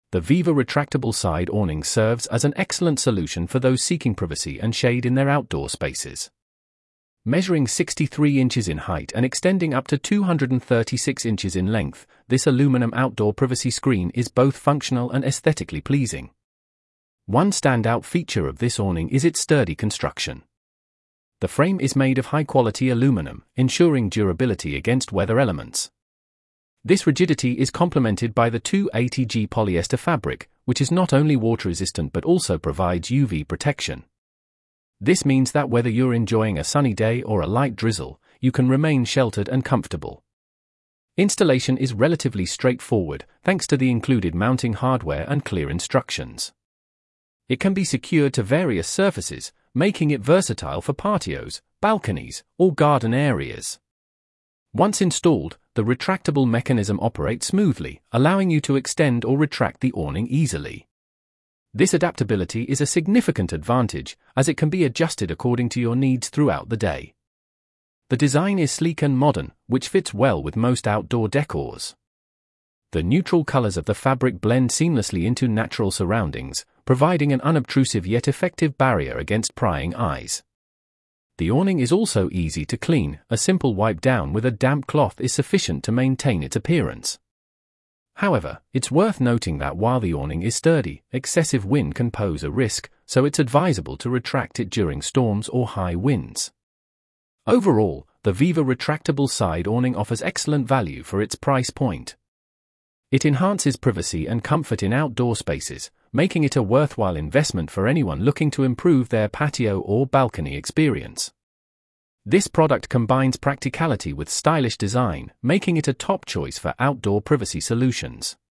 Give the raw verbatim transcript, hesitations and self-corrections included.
The Viva retractable side awning serves as an excellent solution for those seeking privacy and shade in their outdoor spaces. Measuring sixty-three inches in height and extending up to two hundred thirty-six inches in length, this aluminum outdoor privacy screen is both functional and aesthetically pleasing. One standout feature of this awning is its sturdy construction. The frame is made of high-quality aluminum, ensuring durability against weather elements. This rigidity is complemented by the two eighty G polyester fabric, which is not only water-resistant but also provides U V protection. This means that whether you're enjoying a sunny day or a light drizzle, you can remain sheltered and comfortable. Installation is relatively straightforward, thanks to the included mounting hardware and clear instructions. It can be secured to various surfaces, making it versatile for patios, balconies, or garden areas. Once installed, the retractable mechanism operates smoothly, allowing you to extend or retract the awning easily. This adaptability is a significant advantage, as it can be adjusted according to your needs throughout the day. The design is sleek and modern, which fits well with most outdoor decors. The neutral colors of the fabric blend seamlessly into natural surroundings, providing an unobtrusive yet effective barrier against prying eyes. The awning is also easy to clean. A simple wipe down with a damp cloth is sufficient to maintain its appearance. However, it's worth noting that while the awning is sturdy, excessive wind can pose a risk, so it's advisable to retract it during storms or high winds. Overall, the Viva retractable side awning offers excellent value for its price point. It enhances privacy and comfort in outdoor spaces, making it a worthwhile investment for anyone looking to improve their patio or balcony experience. This product combines practicality with stylish design, making it a top choice for outdoor privacy solutions.